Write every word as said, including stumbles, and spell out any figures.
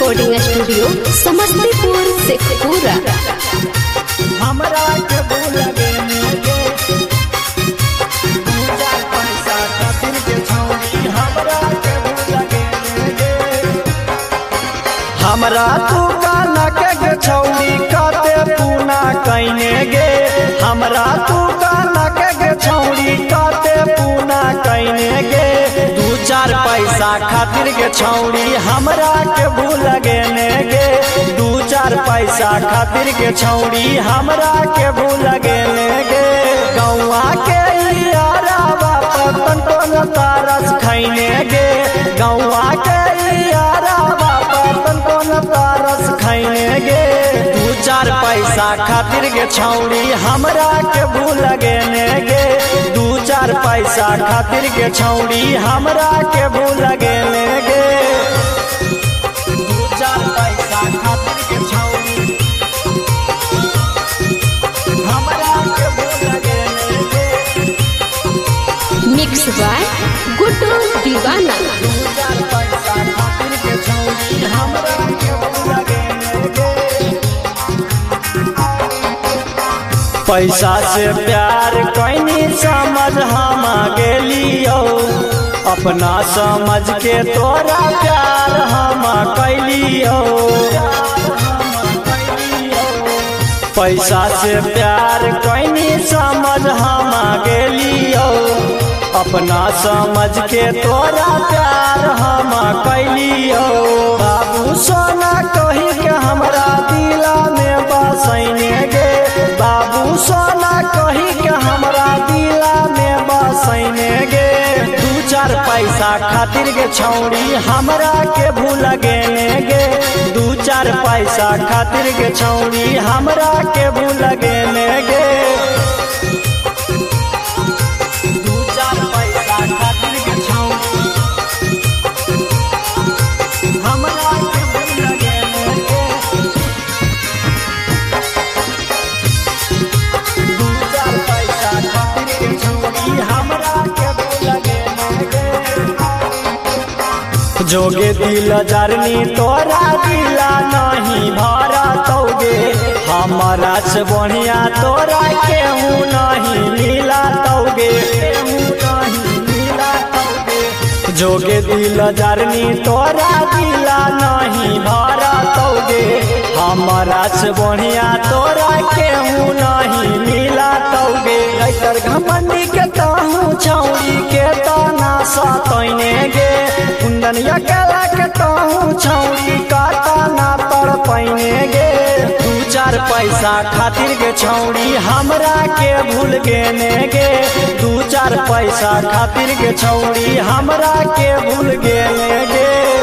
Recording studio Samastipur Sheikhpura. हमरा के भूल गेने गे पूजा पैसा खातिर के छौरी हमरा के भूल गेने गे हमरा तू काना के छौरी काते पूना कइने गे हमरा तू काना के छौरी काते पूना कइने गे दू चार पैसा खातिर के छौरी हमरा के भूल गेने गे दू चार पैसा खातिर के छौरी हमरा के भूल गेने गे गौआ के यारा बाप तन तारस खैने गे गौआ के यारा बाप तन तारस खैने गे दू चार पैसा खातिर के छौरी हमरा के भूल गेने गे दू चार पैसा खातिर के छौरी हमरा के भूल गेने गे दू चार पैसा खातिर के छौरी हमरा के भूल गेने गे मिक्स बाय गुड्डू दीवाना। दू चार पैसा खातिर के छौरी हमरा के भूल गेने गे पैसा से प्यार कैनी समझ हम गेलियो अपना समझ के तोरा प्यार हम कैलियो पैसा से प्यार कैनी समझ हम गेलियो अपना समझ के तोरा प्यार हम कैलियो बाबू सोना कही के हमरा दिला में बसैने गे बाबू सोना कही के हमरा दिला में बसैने गे दू चार पैसा खातिर के छौरी हमरा के भूल गेने गे दू चार पैसा खातिर के छौरी हमरा के भूल गेने गे दू चार पैसा खातिर के छौरी हमरा के भूल गेने गे दू चार पैसा खातिर के छौरी हमरा के भूल गेने गे जोगे दिल जरनी तोरा दिला नहीं भरा तौगे हमारा से बढ़िया तोरा केहू नहीं मिला तौगे जोगे दिल जरनी तोरा दिला नहीं भरा तौगे हमारा से बढ़िया तोरा केहू नहीं मिला तौगे लैतर घमंडी के ताहू छौरी के तना सतैने गे कुंदनिया कला के ताहू छौरी का तना तड़ पैने गे दू चार पैसा खातिर के छौरी हमरा के भूल गेने गे दू चार पैसा खातिर के छौरी हमरा के भूल गेने गे।